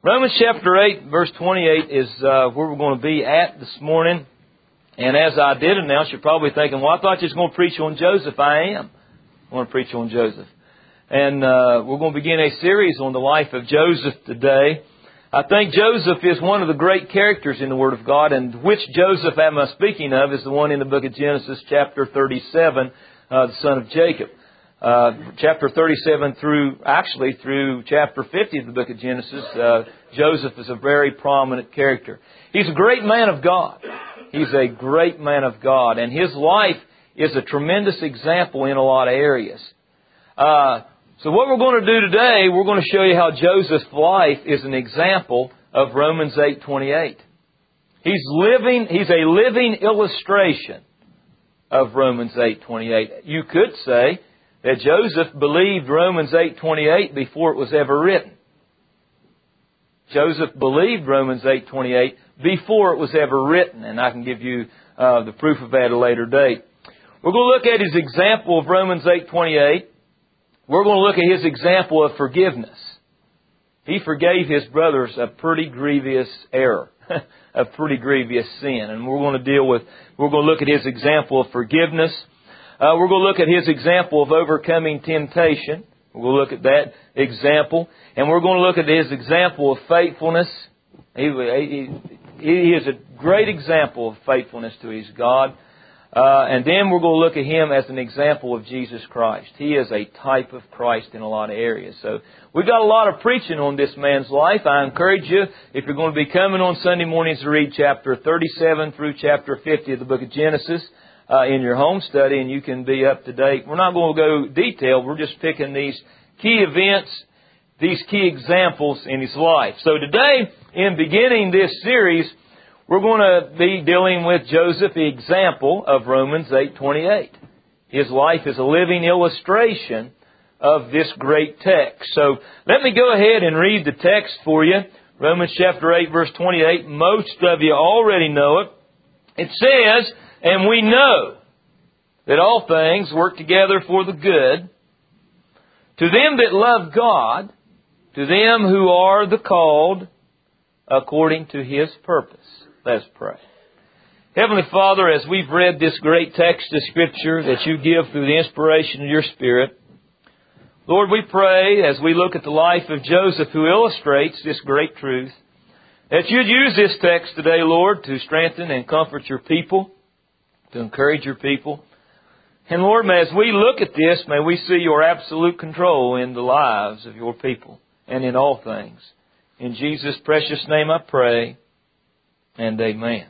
Romans chapter 8, verse 28 is where we're going to be at this morning. And as I did announce, you're probably thinking, well, I thought you were going to preach on Joseph. I am. I want to preach on Joseph. And we're going to begin a series on the life of Joseph today. I think Joseph is one of the great characters in the Word of God. And which Joseph am I speaking of is the one in the book of Genesis, chapter 37, the son of Jacob. Chapter 37 through chapter 50 of the book of Genesis, Joseph is a very prominent character. He's a great man of God. He's a great man of God. And his life is a tremendous example in a lot of areas. So what we're going to do today, we're going to show you how Joseph's life is an example of Romans 8:28. He's a living illustration of Romans 8:28. You could say that Joseph believed Romans 8:28 before it was ever written. Joseph believed Romans 8:28 before it was ever written, and I can give you the proof of that at a later date. We're going to look at his example of Romans 8:28. We're going to look at his example of forgiveness. He forgave his brothers a pretty grievous error, a pretty grievous sin, and we're going to look at his example of forgiveness. We're going to look at his example of overcoming temptation. We're going to look at that example. And we're going to look at his example of faithfulness. He is a great example of faithfulness to his God. And then we're going to look at him as an example of Jesus Christ. He is a type of Christ in a lot of areas. So we've got a lot of preaching on this man's life. I encourage you, if you're going to be coming on Sunday mornings, to read chapter 37 through chapter 50 of the book of Genesis in your home study, and you can be up to date. We're not going to go detailed. We're just picking these key events, these key examples in his life. So today, in beginning this series, we're going to be dealing with Joseph, the example of Romans 8:28. His life is a living illustration of this great text. So let me go ahead and read the text for you. Romans chapter 8, verse 28. Most of you already know it. It says, "And we know that all things work together for the good, to them that love God, to them who are the called according to His purpose." Let's pray. Heavenly Father, as we've read this great text of Scripture that you give through the inspiration of your Spirit, Lord, we pray as we look at the life of Joseph, who illustrates this great truth, that you'd use this text today, Lord, to strengthen and comfort your people, to encourage your people. And Lord, as we look at this, may we see your absolute control in the lives of your people and in all things. In Jesus' precious name I pray, and amen.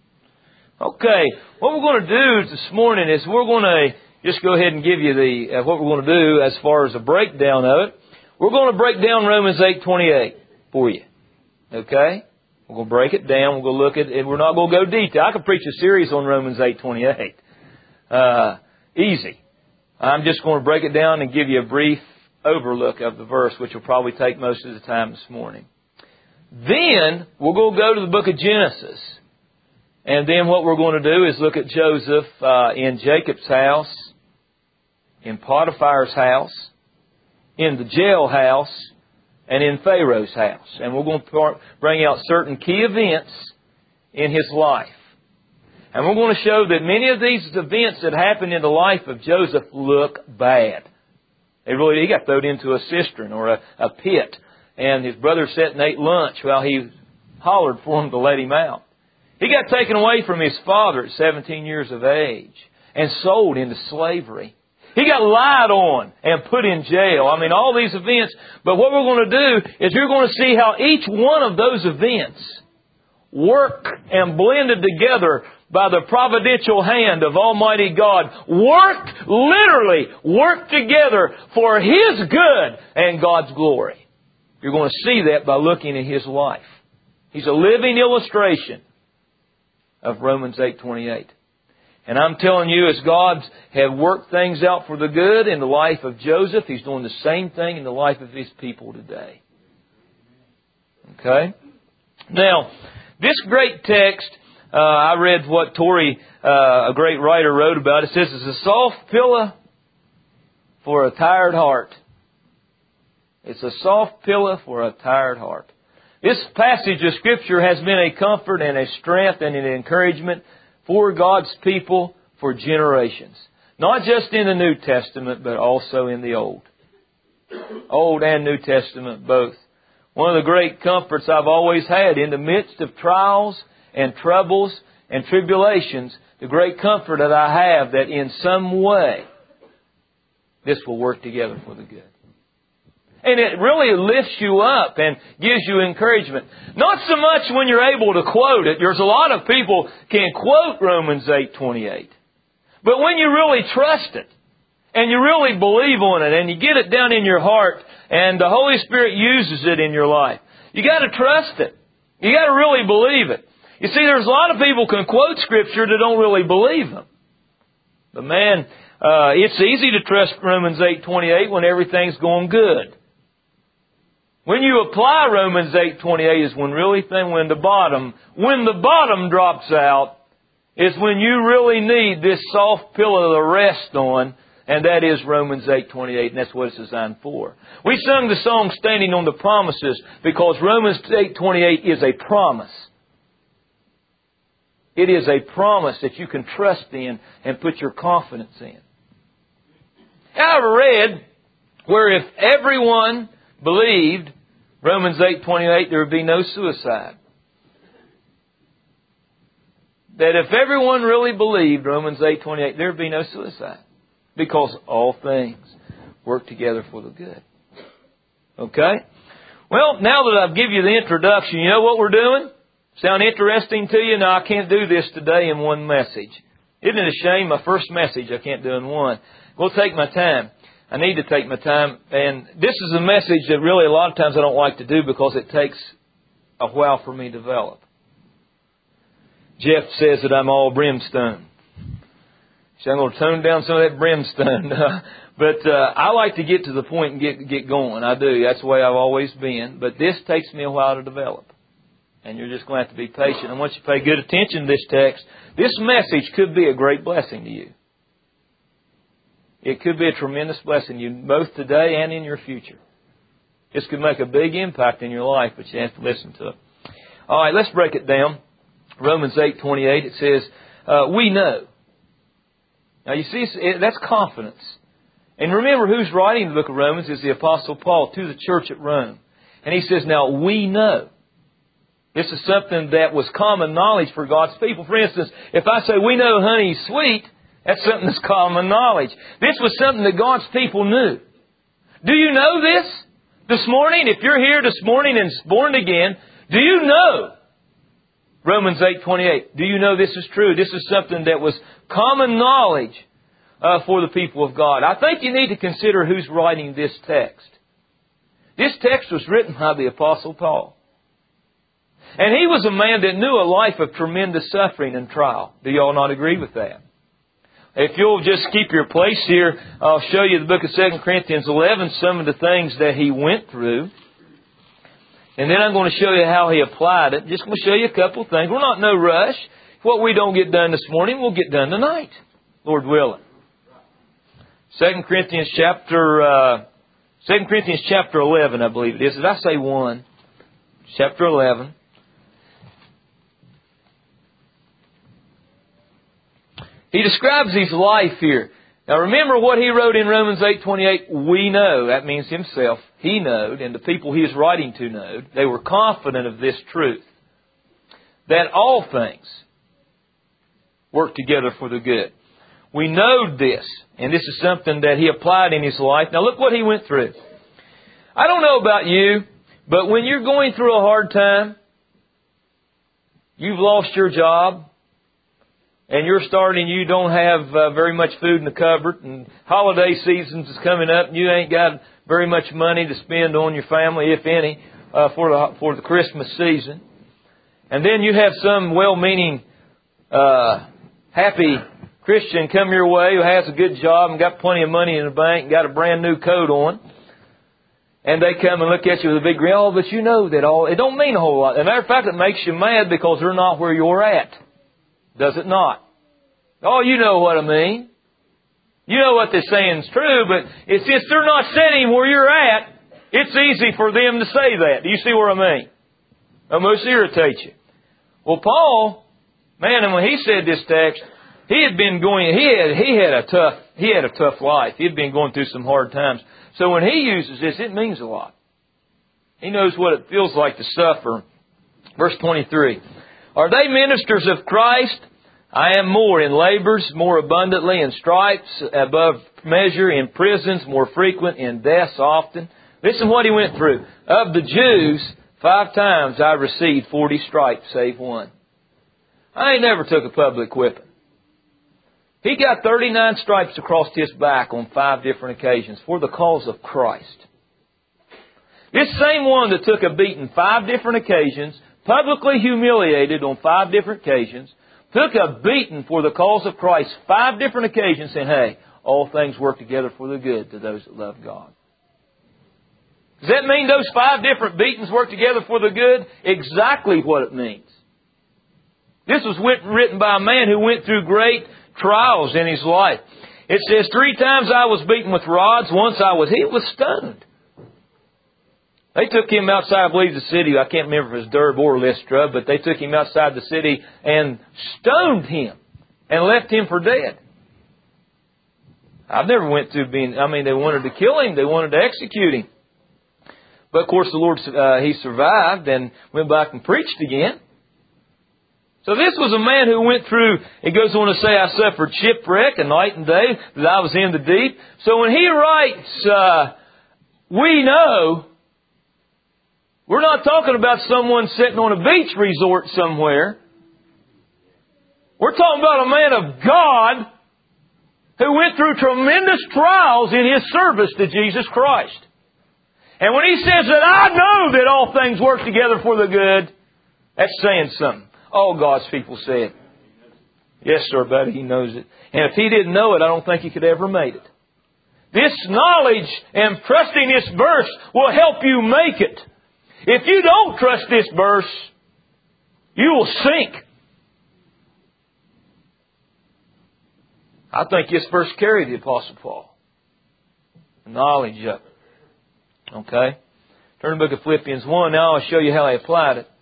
Okay, what we're going to do this morning is we're going to just go ahead and give you what we're going to do as far as a breakdown of it. We're going to break down Romans 8:28 for you. Okay? We're going to break it down. We're going to look at it. We're not going to go detail. I could preach a series on Romans 8:28. Easy. I'm just going to break it down and give you a brief overlook of the verse, which will probably take most of the time this morning. Then we're going to go to the book of Genesis. And then what we're going to do is look at Joseph in Jacob's house, in Potiphar's house, in the jailhouse, and in Pharaoh's house. And we're going to bring out certain key events in his life. And we're going to show that many of these events that happened in the life of Joseph look bad. He got thrown into a cistern or a pit. And his brother sat and ate lunch while he hollered for him to let him out. He got taken away from his father at 17 years of age and sold into slavery. He got lied on and put in jail. I mean, all these events. But what we're going to do is you're going to see how each one of those events work and blended together by the providential hand of Almighty God, literally work together for His good and God's glory. You're going to see that by looking at his life. He's a living illustration of Romans 8:28. And I'm telling you, as God has worked things out for the good in the life of Joseph, He's doing the same thing in the life of His people today. Okay? Now, this great text, I read what Torrey, a great writer, wrote about. It says, "It's a soft pillow for a tired heart." It's a soft pillow for a tired heart. This passage of Scripture has been a comfort and a strength and an encouragement for God's people for generations. Not just in the New Testament, but also in the Old. Old and New Testament both. One of the great comforts I've always had in the midst of trials and troubles and tribulations, the great comfort that I have that in some way this will work together for the good. And it really lifts you up and gives you encouragement. Not so much when you're able to quote it. There's a lot of people can quote Romans 8:28. But when you really trust it, and you really believe on it, and you get it down in your heart, and the Holy Spirit uses it in your life, you got to trust it. You got to really believe it. You see, there's a lot of people can quote Scripture that don't really believe them. But man, it's easy to trust Romans 8:28 when everything's going good. When you apply Romans 8:28 is when the bottom drops out, is when you really need this soft pillow to rest on, and that is Romans 8:28, and that's what it's designed for. We sung the song Standing on the Promises because Romans 8:28 is a promise. It is a promise that you can trust in and put your confidence in. I've read where if everyone believed Romans 8:28, there would be no suicide. That if everyone really believed Romans 8:28, there would be no suicide. Because all things work together for the good. Okay? Well, now that I've given you the introduction, you know what we're doing? Sound interesting to you? No, I can't do this today in one message. Isn't it a shame? My first message I can't do in one. We'll take my time. I need to take my time. And this is a message that really a lot of times I don't like to do because it takes a while for me to develop. Jeff says that I'm all brimstone. So I'm going to tone down some of that brimstone. But I like to get to the point and get going. I do. That's the way I've always been. But this takes me a while to develop. And you're just going to have to be patient. I want you to pay good attention to this text. This message could be a great blessing to you. It could be a tremendous blessing to you, both today and in your future. This could make a big impact in your life, but you have to listen to it. All right, let's break it down. Romans 8:28, it says, we know. Now you see, that's confidence. And remember who's writing the book of Romans is the Apostle Paul to the church at Rome. And he says, now we know. This is something that was common knowledge for God's people. For instance, if I say we know honey's sweet, that's something that's common knowledge. This was something that God's people knew. Do you know this morning? If you're here this morning and born again, do you know Romans 8:28? Do you know this is true? This is something that was common knowledge for the people of God. I think you need to consider who's writing this text. This text was written by the Apostle Paul. And he was a man that knew a life of tremendous suffering and trial. Do you all not agree with that? If you'll just keep your place here, I'll show you the book of 2 Corinthians 11, some of the things that he went through. And then I'm going to show you how he applied it. Just going to show you a couple of things. We're not in no rush. What we don't get done this morning, we'll get done tonight, Lord willing. 2 Corinthians chapter 11, I believe it is. Did I say 1? Chapter 11. He describes his life here. Now remember what he wrote in Romans 8:28. We know. That means himself. He knowed, and the people he is writing to knowed. They were confident of this truth. That all things work together for the good. We know this. And this is something that he applied in his life. Now look what he went through. I don't know about you, but when you're going through a hard time, you've lost your job, and you don't have very much food in the cupboard, and holiday seasons is coming up, and you ain't got very much money to spend on your family, if any, for the Christmas season. And then you have some well-meaning, happy Christian come your way who has a good job and got plenty of money in the bank and got a brand new coat on. And they come and look at you with a big grin. Oh, but you know that it don't mean a whole lot. As a matter of fact, it makes you mad because they're not where you're at. Does it not? Oh, you know what I mean. You know what they're saying is true, but since they're not sitting where you're at, it's easy for them to say that. Do you see what I mean? almost irritate you. Well, Paul, man, and when he said this text, he had a tough life. He had been going through some hard times. So when he uses this, it means a lot. He knows what it feels like to suffer. Verse 23. Are they ministers of Christ? I am more, in labors more abundantly, in stripes above measure, in prisons more frequent, in deaths often. Listen what he went through. Of the Jews, 5 times I received 40 stripes, save one. I ain't never took a public whipping. He got 39 stripes across his back on 5 different occasions for the cause of Christ. This same one that took a beating 5 different occasions, publicly humiliated on 5 different occasions, took a beating for the cause of Christ 5 different occasions, saying, hey, all things work together for the good to those that love God. Does that mean those 5 different beatings work together for the good? Exactly what it means. This was written by a man who went through great trials in his life. It says, 3 times I was beaten with rods, once he was stoned. They took him outside, I believe, the city. I can't remember if it was Derbe or Lystra, but they took him outside the city and stoned him and left him for dead. I've never went through they wanted to kill him. They wanted to execute him. But of course the Lord, he survived and went back and preached again. So this was a man who went through, it goes on to say, I suffered shipwreck a night and day, that I was in the deep. So when he writes, we know, we're not talking about someone sitting on a beach resort somewhere. We're talking about a man of God who went through tremendous trials in his service to Jesus Christ. And when he says that I know that all things work together for the good, that's saying something. All God's people say it. Yes, sir, buddy, he knows it. And if he didn't know it, I don't think he could ever made it. This knowledge and trusting this verse will help you make it. If you don't trust this verse, you will sink. I think this verse carried the Apostle Paul. The knowledge of it. Okay? Turn to the book of Philippians 1. Now I'll show you how he applied it.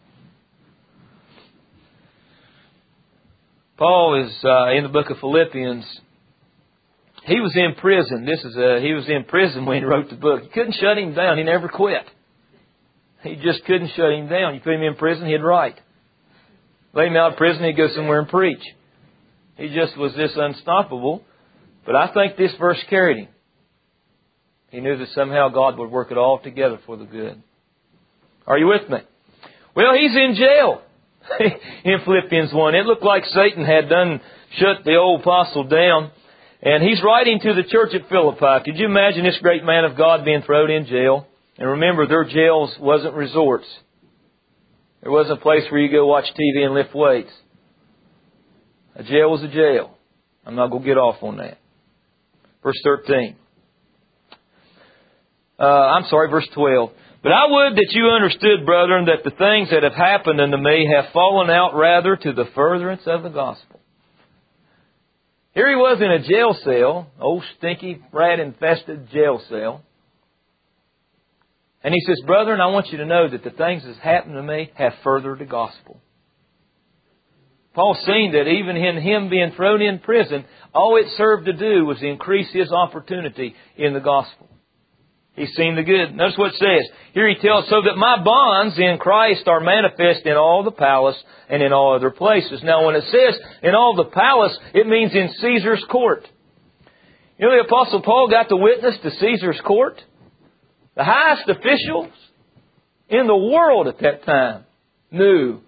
Paul is in the book of Philippians. He was in prison. He was in prison when he wrote the book. You couldn't shut him down. He never quit. He just couldn't shut him down. You put him in prison, he'd write. Lay him out of prison, he'd go somewhere and preach. He just was this unstoppable. But I think this verse carried him. He knew that somehow God would work it all together for the good. Are you with me? Well, he's in jail. In Philippians 1. It looked like Satan had shut the old apostle down. And he's writing to the church at Philippi. Could you imagine this great man of God being thrown in jail? And remember, their jails wasn't resorts. There wasn't a place where you go watch TV and lift weights. A jail was a jail. I'm not going to get off on that. Verse 13. Verse 12. But I would that you understood, brethren, that the things that have happened unto me have fallen out rather to the furtherance of the gospel. Here he was in a jail cell, old stinky, rat-infested jail cell. And he says, brethren, I want you to know that the things that have happened to me have furthered the gospel. Paul's seen that even in him being thrown in prison, all it served to do was increase his opportunity in the gospel. He's seen the good. Notice what it says. Here he tells, so that my bonds in Christ are manifest in all the palace and in all other places. Now when it says in all the palace, it means in Caesar's court. You know the Apostle Paul got to witness to Caesar's court? The highest officials in the world at that time knew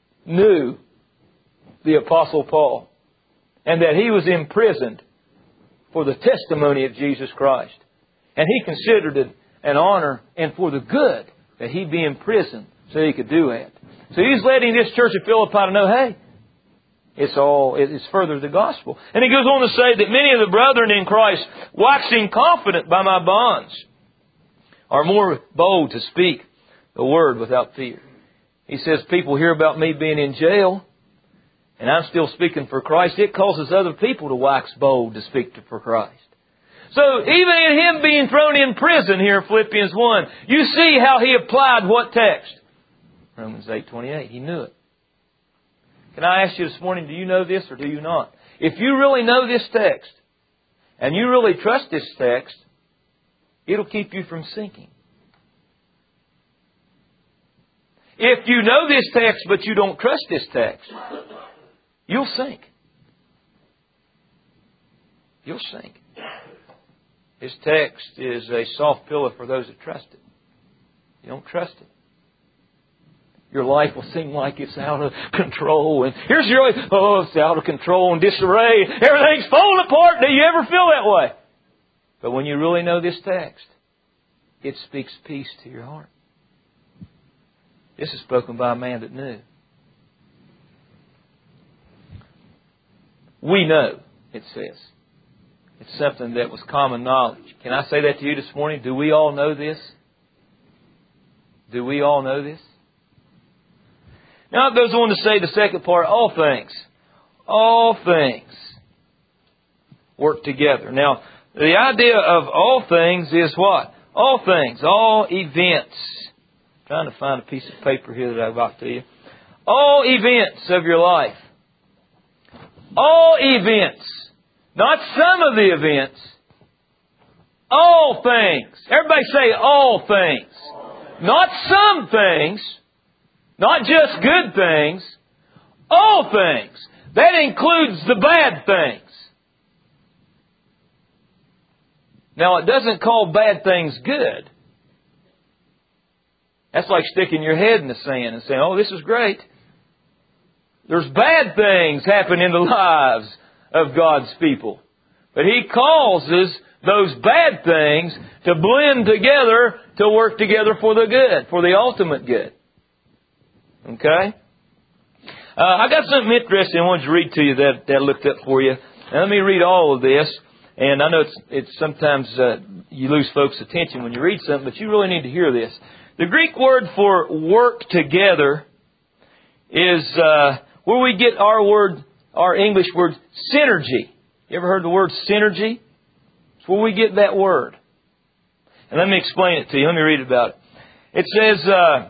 the Apostle Paul. And that he was imprisoned for the testimony of Jesus Christ. And he considered it an honor and for the good that he be in prison so he could do that. So he's letting this church of Philippi to know, hey, it's further the gospel. And he goes on to say that many of the brethren in Christ, waxing confident by my bonds, are more bold to speak the word without fear. He says people hear about me being in jail and I'm still speaking for Christ. It causes other people to wax bold to speak for Christ. So even in him being thrown in prison here in Philippians 1, you see how he applied what text? Romans 8:28. He knew it. Can I ask you this morning, do you know this or do you not? If you really know this text, and you really trust this text, it'll keep you from sinking. If you know this text but you don't trust this text, you'll sink. You'll sink. This text is a soft pillow for those that trust it. You don't trust it, your life will seem like it's out of control. And here's your life, it's out of control and disarray. Everything's falling apart. Do you ever feel that way? But when you really know this text, it speaks peace to your heart. This is spoken by a man that knew. We know, it says. It's something that was common knowledge. Can I say that to you this morning? Do we all know this? Do we all know this? Now it goes on to say the second part, all things work together. Now, the idea of all things is what? All things, all events. I'm trying to find a piece of paper here that I've got to you. All events of your life. All events. Not some of the events. All things. Everybody say all things. Not some things. Not just good things. All things. That includes the bad things. Now, it doesn't call bad things good. That's like sticking your head in the sand and saying, this is great. There's bad things happen in the lives of God's people. But He causes those bad things to blend together, to work together for the good, for the ultimate good. Okay? I got something interesting I wanted to read to you that I looked up for you. Now, let me read all of this. And I know it's sometimes you lose folks' attention when you read something, but you really need to hear this. The Greek word for work together is where we get our English word synergy. You ever heard the word synergy? It's where we get that word. And let me explain it to you. Let me read about it. It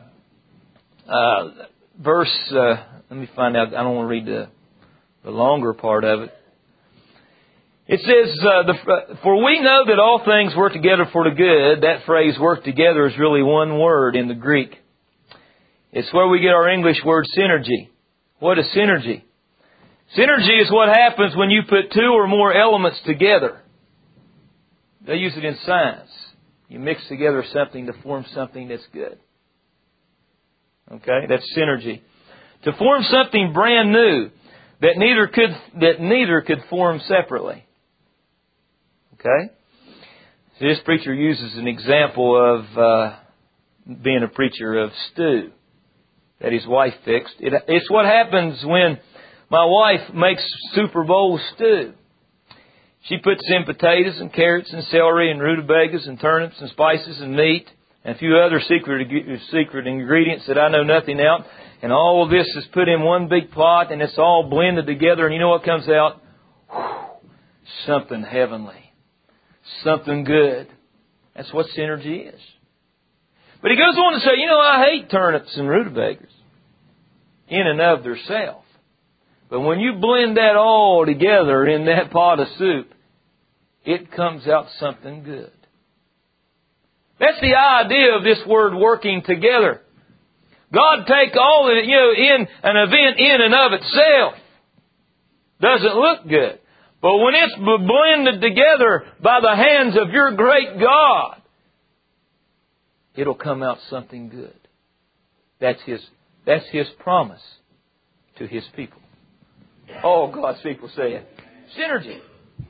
says, let me find out. I don't want to read the longer part of it. It says, for we know that all things work together for the good. That phrase, work together, is really one word in the Greek. It's where we get our English word synergy. What is synergy? Synergy is what happens when you put two or more elements together. They use it in science. You mix together something to form something that's good. Okay, that's synergy. To form something brand new that neither could form separately. Okay? So this preacher uses an example of being a preacher of stew that his wife fixed. It's what happens when my wife makes Super Bowl stew. She puts in potatoes and carrots and celery and rutabagas and turnips and spices and meat and a few other secret ingredients that I know nothing about. And all of this is put in one big pot and it's all blended together. And you know what comes out? Something heavenly. Something good. That's what synergy is. But he goes on to say, I hate turnips and rutabagas in and of themselves. But when you blend that all together in that pot of soup, it comes out something good. That's the idea of this word working together. God take all of it, in an event in and of itself doesn't look good. But when it's blended together by the hands of your great God, it'll come out something good. That's His promise to His people. All God's people say it. Synergy.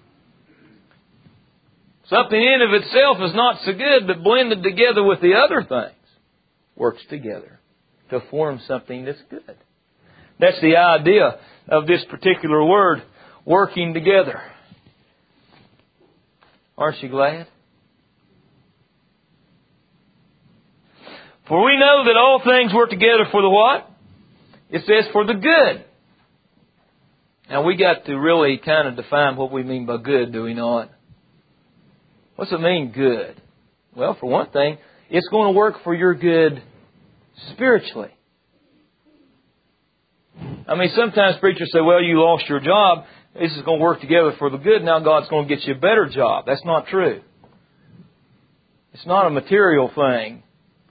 Something in of itself is not so good, but blended together with the other things works together to form something that's good. That's the idea of this particular word, working together. Aren't you glad? For we know that all things work together for the what? It says for the good. Now we got to really kind of define what we mean by good, do we not? What's it mean, good? Well, for one thing, it's going to work for your good spiritually. I mean, sometimes preachers say, well, you lost your job. This is going to work together for the good. Now God's going to get you a better job. That's not true. It's not a material thing.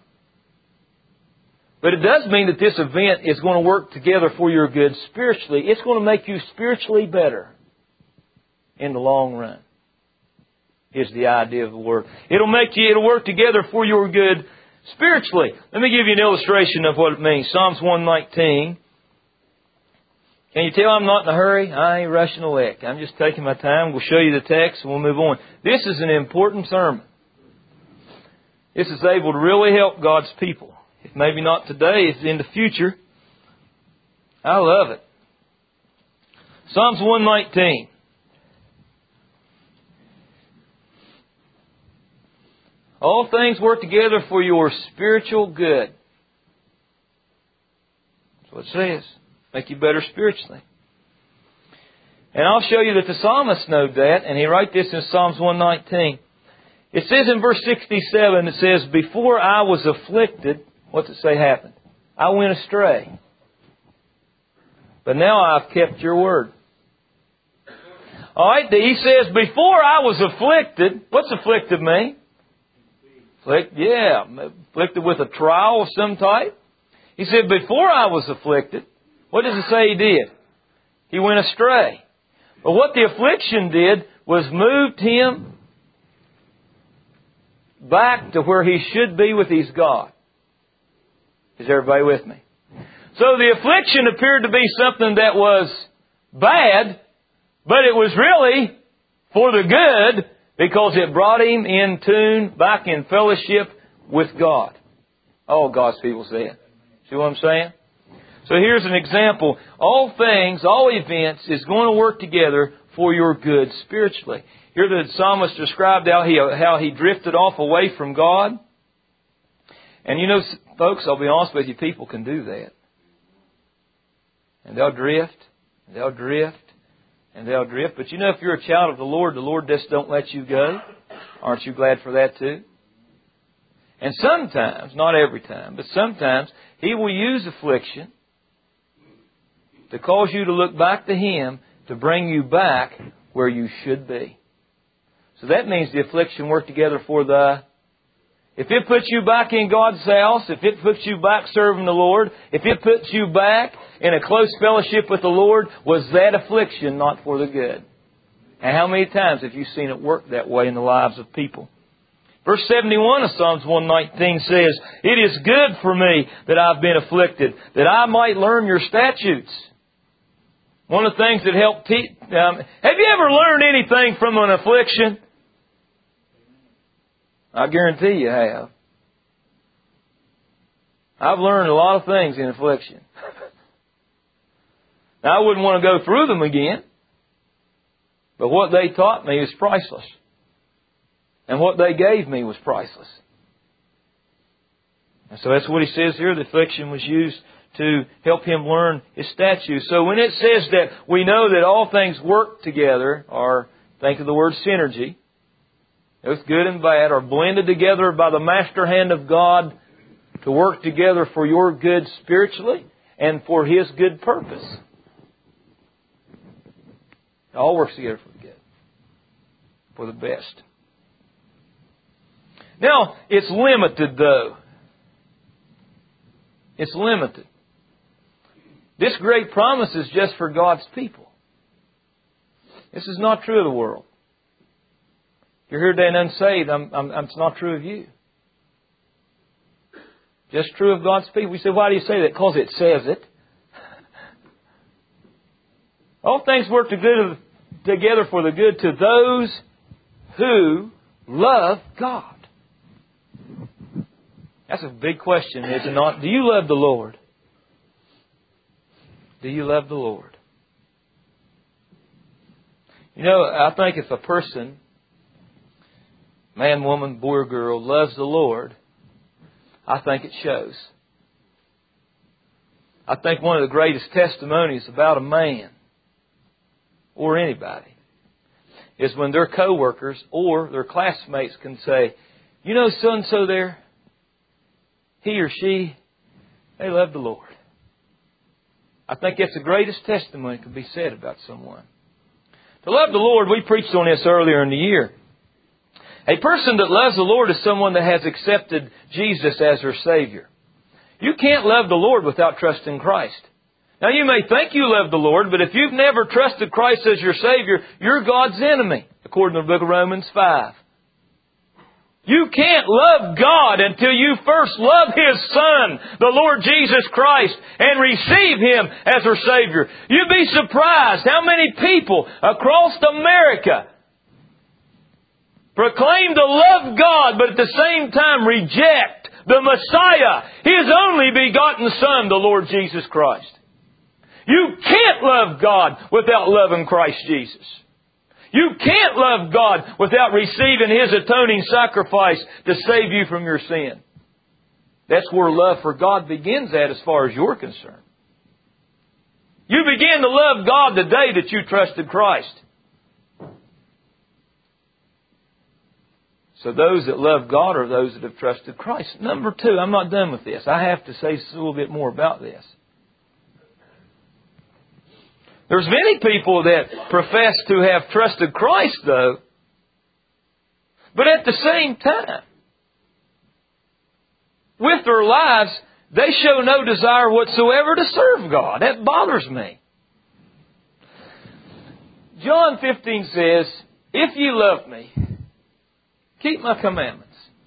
But it does mean that this event is going to work together for your good spiritually. It's going to make you spiritually better in the long run, is the idea of the Word. It'll work together for your good spiritually. Let me give you an illustration of what it means. Psalms 119. Can you tell I'm not in a hurry? I ain't rushing a lick. I'm just taking my time. We'll show you the text and we'll move on. This is an important sermon. This is able to really help God's people. If maybe not today, it's in the future. I love it. Psalms 119. All things work together for your spiritual good. That's what it says. Make you better spiritually. And I'll show you that the psalmist knowed that, and he wrote this in Psalms 119. It says in verse 67, it says, before I was afflicted, what's it say happened? I went astray. But now I've kept your word. Alright, he says, before I was afflicted, what's afflicted mean? Afflicted with a trial of some type. He said, before I was afflicted, what does it say he did? He went astray. But what the affliction did was moved him back to where he should be with his God. Is everybody with me? So the affliction appeared to be something that was bad, but it was really for the good because it brought him in tune, back in fellowship with God. Oh, God's people say it. See what I'm saying? So here's an example. All things, all events is going to work together for your good spiritually. Here the psalmist described how he drifted off away from God. And you know, folks, I'll be honest with you, people can do that. And they'll drift, and they'll drift, and they'll drift. But you know, if you're a child of the Lord just don't let you go. Aren't you glad for that too? And sometimes, not every time, but sometimes He will use affliction to cause you to look back to Him to bring you back where you should be. So that means the affliction worked together for the... If it puts you back in God's house, if it puts you back serving the Lord, if it puts you back in a close fellowship with the Lord, was that affliction not for the good? And how many times have you seen it work that way in the lives of people? Verse 71 of Psalms 119 says, "It is good for me that I've been afflicted, that I might learn your statutes." One of the things that help have you ever learned anything from an affliction? I guarantee you have. I've learned a lot of things in affliction. Now, I wouldn't want to go through them again. But what they taught me is priceless. And what they gave me was priceless. And so that's what he says here. The affliction was used to help him learn his statutes. So when it says that we know that all things work together, or think of the word synergy, both good and bad are blended together by the master hand of God to work together for your good spiritually and for His good purpose. It all works together for the good, for the best. Now, it's limited though. It's limited. This great promise is just for God's people. This is not true of the world. If you're here today and unsaved, it's not true of you. Just true of God's people. We say, why do you say that? Because it says it. All things work together for the good to those who love God. That's a big question, is it not? Do you love the Lord? Do you love the Lord? You know, I think if a person, man, woman, boy or girl, loves the Lord, I think it shows. I think one of the greatest testimonies about a man, or anybody, is when their co-workers or their classmates can say, you know so-and-so there, he or she, they love the Lord. I think that's the greatest testimony that can be said about someone. To love the Lord, we preached on this earlier in the year. A person that loves the Lord is someone that has accepted Jesus as their Savior. You can't love the Lord without trusting Christ. Now you may think you love the Lord, but if you've never trusted Christ as your Savior, you're God's enemy, according to the book of Romans 5. You can't love God until you first love His Son, the Lord Jesus Christ, and receive Him as your Savior. You'd be surprised how many people across America proclaim to love God, but at the same time reject the Messiah, His only begotten Son, the Lord Jesus Christ. You can't love God without loving Christ Jesus. You can't love God without receiving His atoning sacrifice to save you from your sin. That's where love for God begins at as far as you're concerned. You begin to love God the day that you trusted Christ. So those that love God are those that have trusted Christ. Number two, I'm not done with this. I have to say a little bit more about this. There's many people that profess to have trusted Christ, though, but at the same time, with their lives, they show no desire whatsoever to serve God. That bothers me. John 15 says, "If you love me, keep my commandments."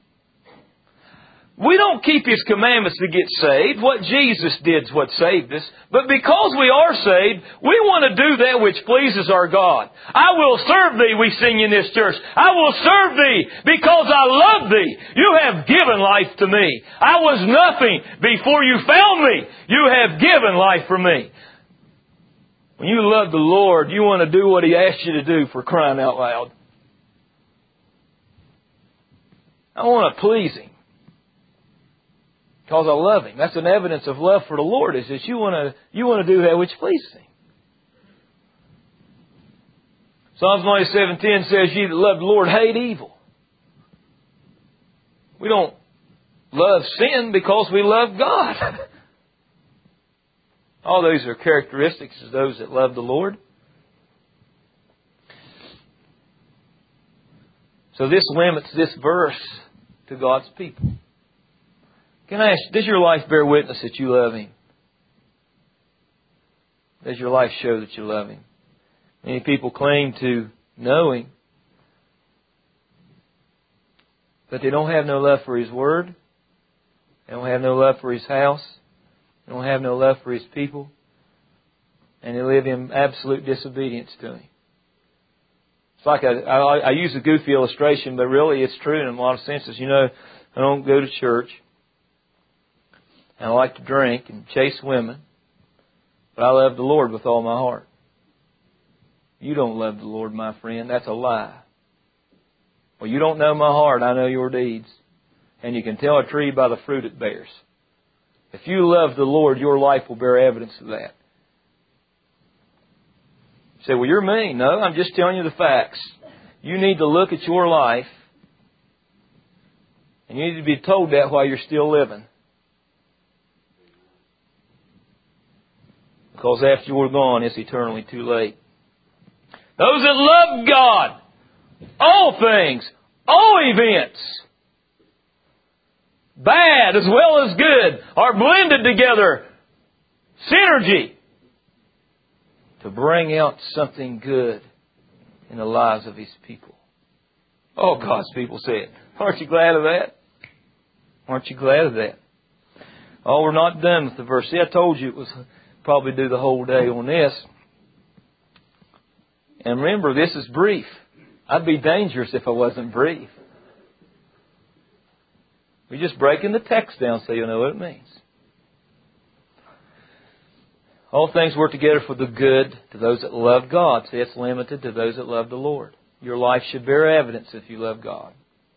We don't keep His commandments to get saved. What Jesus did is what saved us. But because we are saved, we want to do that which pleases our God. I will serve Thee, we sing in this church. I will serve Thee because I love Thee. You have given life to me. I was nothing before you found me. You have given life for me. When you love the Lord, you want to do what He asked you to do, for crying out loud. I want to please Him. Because I love Him. That's an evidence of love for the Lord, is that you want to do that which pleases Him. Psalms 97:10 says, "Ye that love the Lord hate evil." We don't love sin because we love God. All those are characteristics of those that love the Lord. So this limits this verse to God's people. Can I ask, does your life bear witness that you love Him? Does your life show that you love Him? Many people claim to know Him, but they don't have no love for His Word. They don't have no love for His house. They don't have no love for His people. And they live in absolute disobedience to Him. It's like I use a goofy illustration, but really it's true in a lot of senses. You know, I don't go to church. And I like to drink and chase women. But I love the Lord with all my heart. You don't love the Lord, my friend. That's a lie. Well, you don't know my heart. I know your deeds. And you can tell a tree by the fruit it bears. If you love the Lord, your life will bear evidence of that. You say, well, you're mean. No, I'm just telling you the facts. You need to look at your life. And you need to be told that while you're still living. Because after you're gone, it's eternally too late. Those that love God, all things, all events, bad as well as good, are blended together, synergy, to bring out something good in the lives of His people. Oh, God's people say it. Aren't you glad of that? Aren't you glad of that? Oh, we're not done with the verse. See, I told you it was probably do the whole day on this. And remember, this is brief. I'd be dangerous if I wasn't brief. We're just breaking the text down so you'll know what it means. All things work together for the good to those that love God. See, it's limited to those that love the Lord. Your life should bear evidence if you love God.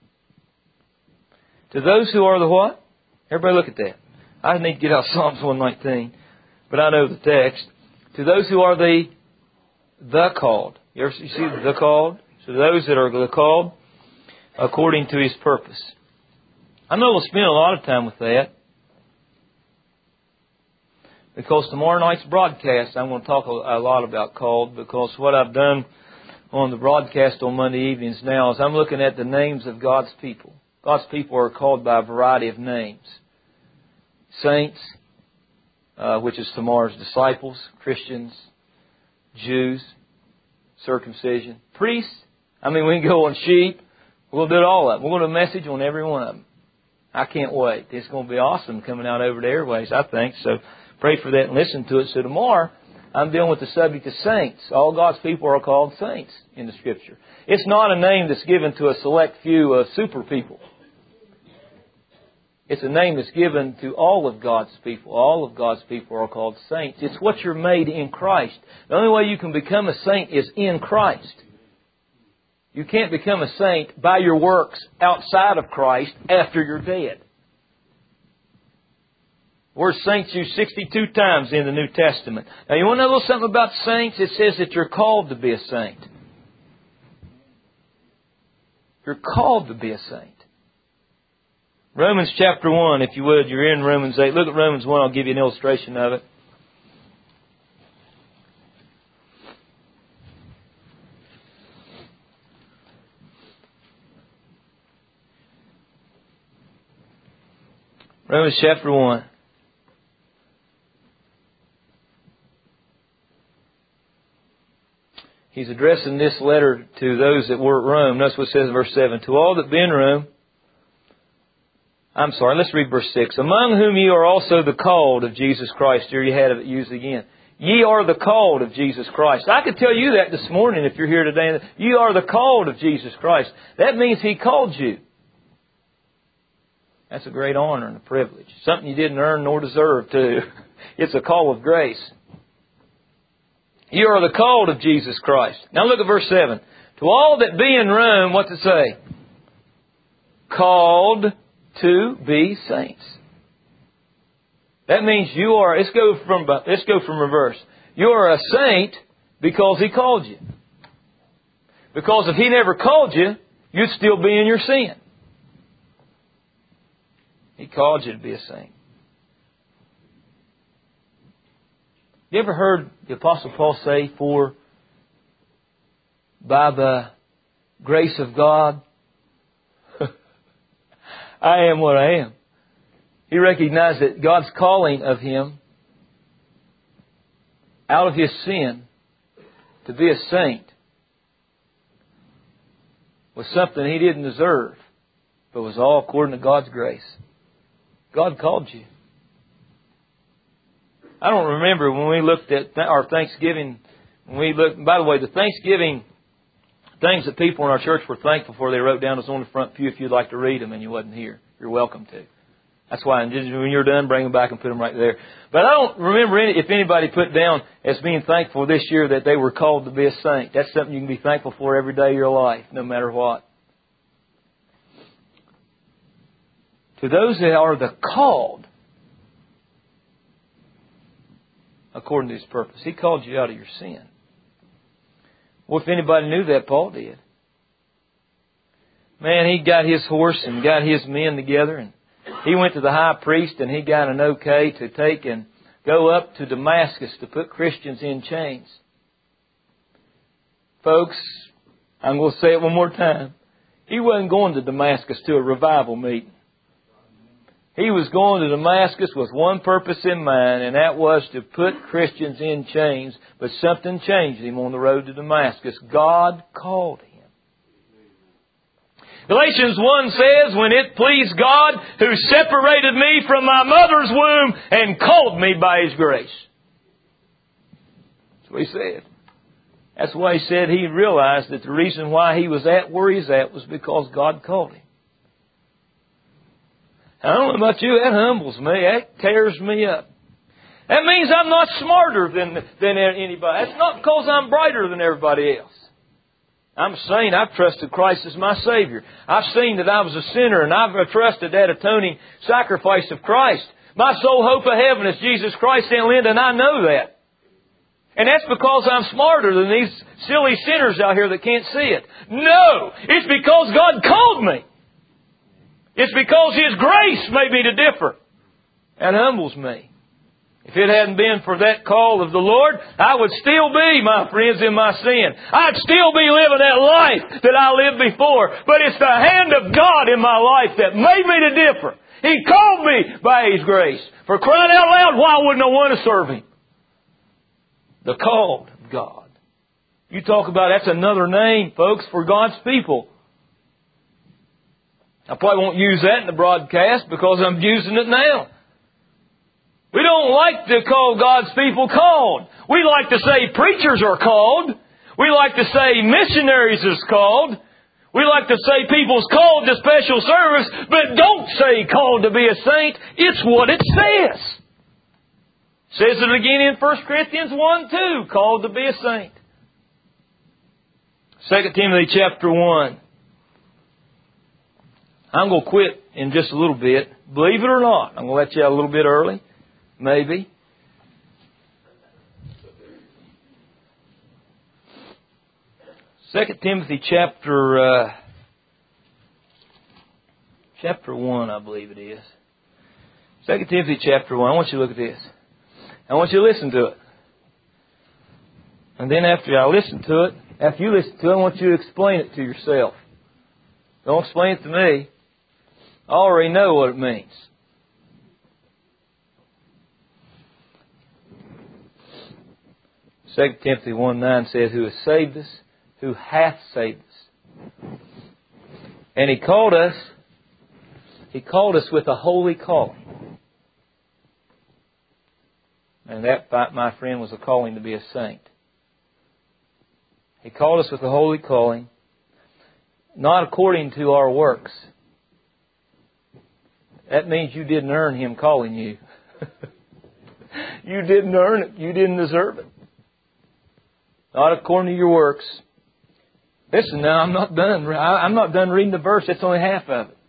To those who are the what? Everybody look at that. I need to get out Psalms 119. But I know the text. To those who are the called. You see the called? So those that are the called according to His purpose. I know we'll spend a lot of time with that. Because tomorrow night's broadcast, I'm going to talk a lot about called, because what I've done on the broadcast on Monday evenings now is I'm looking at the names of God's people. God's people are called by a variety of names. Saints, which is tomorrow's disciples, Christians, Jews, circumcision, priests. I mean, we can go on sheep. We'll do it all of them. We're going to message on every one of them. I can't wait. It's going to be awesome coming out over the airways, I think. So pray for that and listen to it. So tomorrow, I'm dealing with the subject of saints. All God's people are called saints in the Scripture. It's not a name that's given to a select few of super people. It's a name that's given to all of God's people. All of God's people are called saints. It's what you're made in Christ. The only way you can become a saint is in Christ. You can't become a saint by your works outside of Christ after you're dead. The word saints used 62 times in the New Testament. Now, you want to know a little something about saints? It says that you're called to be a saint. You're called to be a saint. Romans chapter 1, if you would, you're in Romans 8. Look at Romans 1, I'll give you an illustration of it. Romans chapter 1. He's addressing this letter to those that were at Rome. Notice what it says in verse 7. To all that be in Rome, let's read verse 6. Among whom ye are also the called of Jesus Christ. Here you had it used again. Ye are the called of Jesus Christ. I could tell you that this morning if you're here today. You are the called of Jesus Christ. That means He called you. That's a great honor and a privilege. Something you didn't earn nor deserve too. It's a call of grace. You are the called of Jesus Christ. Now look at verse 7. To all that be in Rome, what's it say? Called to be saints. That means you are, let's go from reverse. You are a saint because He called you. Because if He never called you, you'd still be in your sin. He called you to be a saint. You ever heard the Apostle Paul say, for by the grace of God, I am what I am. He recognized that God's calling of him out of his sin to be a saint was something he didn't deserve, but was all according to God's grace. God called you. I don't remember when we looked at our Thanksgiving, by the way, the Thanksgiving things that people in our church were thankful for, they wrote down as on the front pew if you'd like to read them and you wasn't here. You're welcome to. That's why when you're done, bring them back and put them right there. But I don't remember if anybody put down as being thankful this year that they were called to be a saint. That's something you can be thankful for every day of your life, no matter what. To those that are the called, according to His purpose. He called you out of your sin. Well, if anybody knew that, Paul did. Man, he got his horse and got his men together, and he went to the high priest and he got an okay to take and go up to Damascus to put Christians in chains. Folks, I'm going to say it one more time. He wasn't going to Damascus to a revival meeting. He was going to Damascus with one purpose in mind, and that was to put Christians in chains. But something changed him on the road to Damascus. God called him. Galatians 1 says, when it pleased God who separated me from my mother's womb and called me by His grace. That's what he said. That's why he said he realized that the reason why he was at where he's at was because God called him. I don't know about you, that humbles me. That tears me up. That means I'm not smarter than anybody. That's not because I'm brighter than everybody else. I'm saying I've trusted Christ as my Savior. I've seen that I was a sinner and I've trusted that atoning sacrifice of Christ. My sole hope of heaven is Jesus Christ and Linda, and I know that. And that's because I'm smarter than these silly sinners out here that can't see it. No! It's because God called me. It's because His grace made me to differ. That humbles me. If it hadn't been for that call of the Lord, I would still be, my friends, in my sin. I'd still be living that life that I lived before. But it's the hand of God in my life that made me the difference. He called me by His grace. For crying out loud, why wouldn't I want to serve Him? The called of God. You talk about, that's another name, folks, for God's people. I probably won't use that in the broadcast because I'm using it now. We don't like to call God's people called. We like to say preachers are called. We like to say missionaries is called. We like to say people's called to special service, but don't say called to be a saint. It's what it says. It says it again in 1 Corinthians 1:2, called to be a saint. 2 Timothy chapter 1. I'm going to quit in just a little bit. Believe it or not, I'm going to let you out a little bit early. Maybe. 2 Timothy chapter 1, I believe it is. 2 Timothy chapter 1. I want you to look at this. I want you to listen to it. And then after you listen to it, I want you to explain it to yourself. Don't explain it to me. I already know what it means. 2 Timothy 1:9 says, who has saved us, who hath saved us. And He called us with a holy calling. And that, my friend, was a calling to be a saint. He called us with a holy calling, not according to our works. That means you didn't earn Him calling you. You didn't earn it. You didn't deserve it. Not according to your works. Listen now, I'm not done reading the verse. That's only half of it.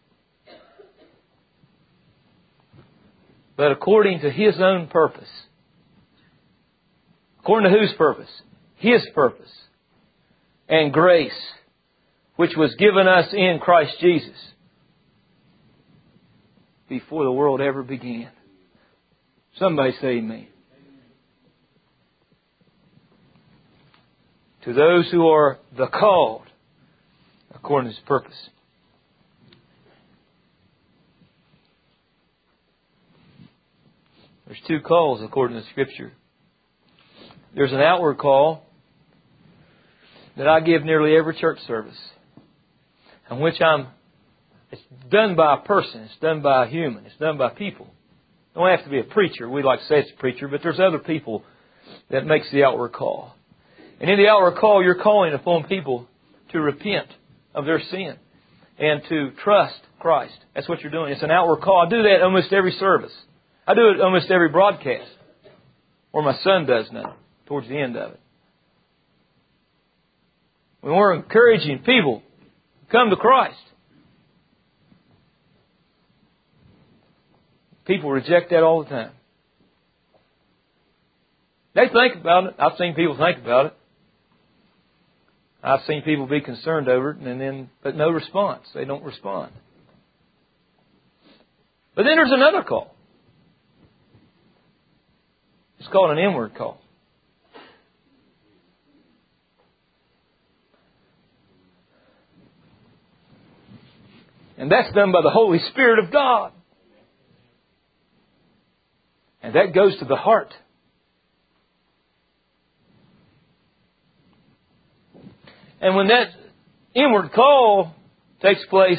But according to His own purpose. According to whose purpose? His purpose. And grace, which was given us in Christ Jesus before the world ever began. Somebody say amen. To those who are the called, according to His purpose. There's two calls according to Scripture. There's an outward call that I give nearly every church service, in which it's done by a person, it's done by a human, it's done by people. It don't have to be a preacher. We like to say it's a preacher, but there's other people that makes the outward call. And in the outward call, you're calling upon people to repent of their sin and to trust Christ. That's what you're doing. It's an outward call. I do that almost every service. I do it almost every broadcast. Or my son does now, towards the end of it. When we're encouraging people to come to Christ, people reject that all the time. They think about it. I've seen people think about it. I've seen people be concerned over it, but no response. They don't respond. But then there's another call. It's called an inward call. And that's done by the Holy Spirit of God. And that goes to the heart. And when that inward call takes place,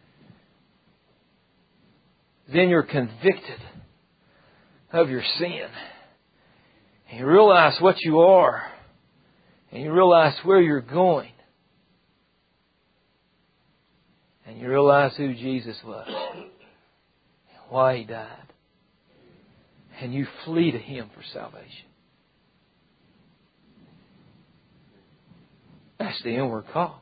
then you're convicted of your sin. And you realize what you are. And you realize where you're going. And you realize who Jesus was. And why He died. And you flee to Him for salvation. That's the inward call.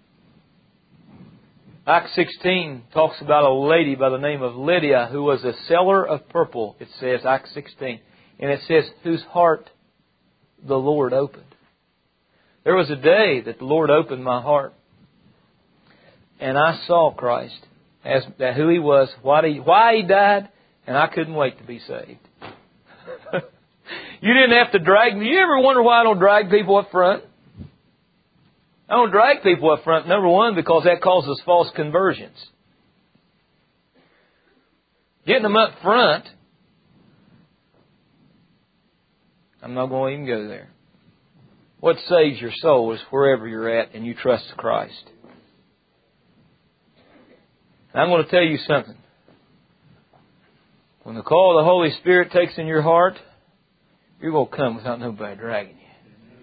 Acts 16 talks about a lady by the name of Lydia who was a seller of purple. It says, Acts 16. And it says, whose heart the Lord opened. There was a day that the Lord opened my heart. And I saw Christ, as who He was, why He died, and I couldn't wait to be saved. You didn't have to drag me. You ever wonder why I don't drag people up front? I don't drag people up front, number one, because that causes false conversions. Getting them up front, I'm not going to even go there. What saves your soul is wherever you're at and you trust Christ. And I'm going to tell you something. When the call of the Holy Spirit takes in your heart, you're going to come without nobody dragging you.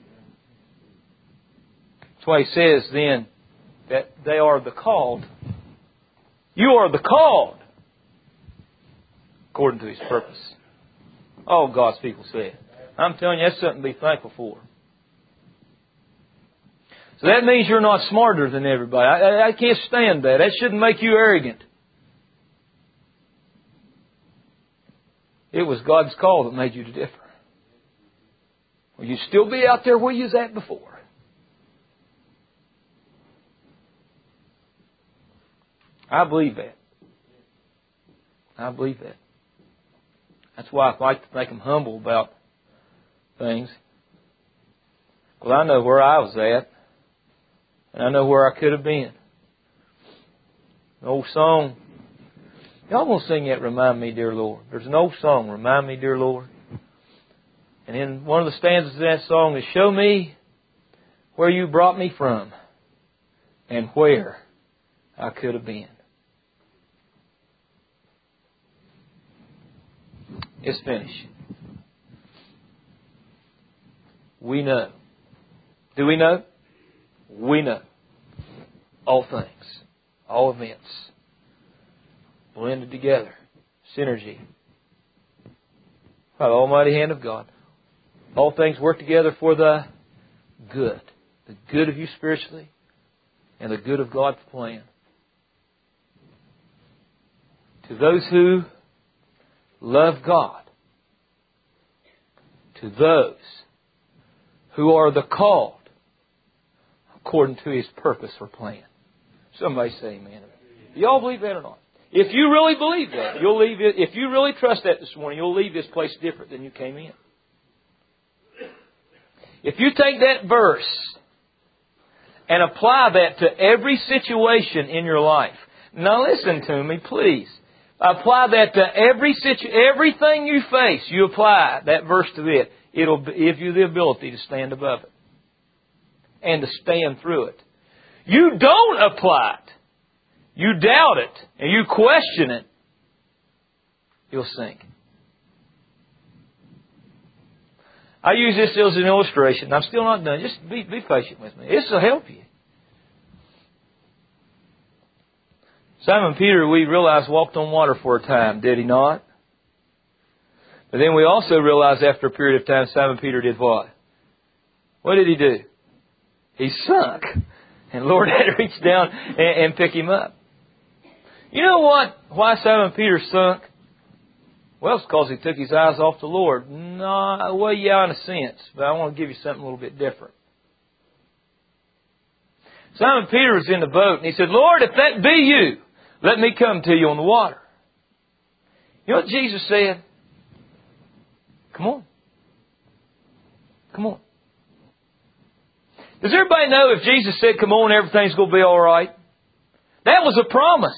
That's why He says then that they are the called. You are the called according to His purpose. All God's people say it. I'm telling you, that's something to be thankful for. So that means you're not smarter than everybody. I can't stand that. That shouldn't make you arrogant. It was God's call that made you to differ. Will you still be out there where you was at before? I believe that. I believe that. That's why I like to make them humble about things. Well, I know where I was at. And I know where I could have been. An old song. Y'all gonna sing that, Remind Me, Dear Lord. There's an old song, Remind Me, Dear Lord. And in one of the stanzas of that song is, show me where you brought me from and where I could have been. It's finished. We know. Do we know? We know. All things, all events, blended together, synergy, by the almighty hand of God. All things work together for the good of you spiritually, and the good of God's plan. To those who love God, to those who are the called according to His purpose or plan. Somebody say amen. Do y'all believe that or not? If you really believe that, you'll leave it. If you really trust that this morning, you'll leave this place different than you came in. If you take that verse and apply that to every situation in your life. Now listen to me, please. Apply that to everything you face. You apply that verse to it. It'll give you the ability to stand above it and to stand through it. You don't apply it, you doubt it, and you question it, you'll sink. I use this as an illustration. I'm still not done. Just be patient with me. This will help you. Simon Peter, we realize, walked on water for a time, did he not? But then we also realize after a period of time, Simon Peter did what? What did he do? He sunk. And the Lord had to reach down and pick him up. You know what? Why Simon Peter sunk? Well, it's because he took his eyes off the Lord. No, well, yeah, in a sense. But I want to give you something a little bit different. Simon Peter was in the boat and he said, Lord, if that be you, let me come to you on the water. You know what Jesus said? Come on. Come on. Does everybody know if Jesus said, come on, everything's going to be all right? That was a promise.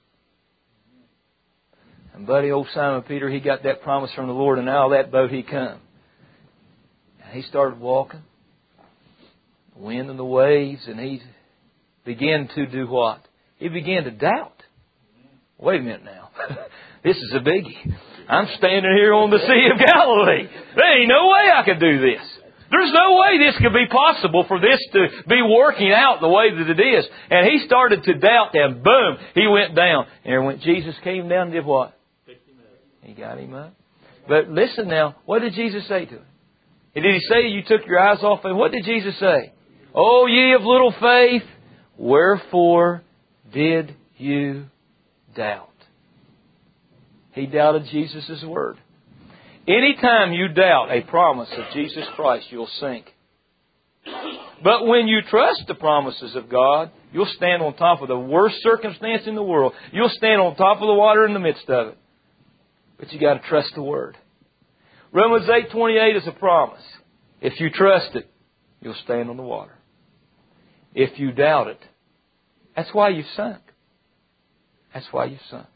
And buddy, old Simon Peter, he got that promise from the Lord, and out of that boat he come. And he started walking. The wind and the waves, and he began to do what? He began to doubt. Wait a minute now. This is a biggie. I'm standing here on the Sea of Galilee. There ain't no way I could do this. There's no way this could be possible for this to be working out the way that it is. And he started to doubt, and boom, he went down. And when Jesus came down, did what? He got him up. But listen now, what did Jesus say to him? Did he say you took your eyes off him? What did Jesus say? Oh, ye of little faith, wherefore did you doubt? He doubted Jesus' word. Anytime you doubt a promise of Jesus Christ, you'll sink. But when you trust the promises of God, you'll stand on top of the worst circumstance in the world. You'll stand on top of the water in the midst of it. But you got to trust the Word. Romans 8:28 is a promise. If you trust it, you'll stand on the water. If you doubt it, that's why you've sunk. That's why you've sunk.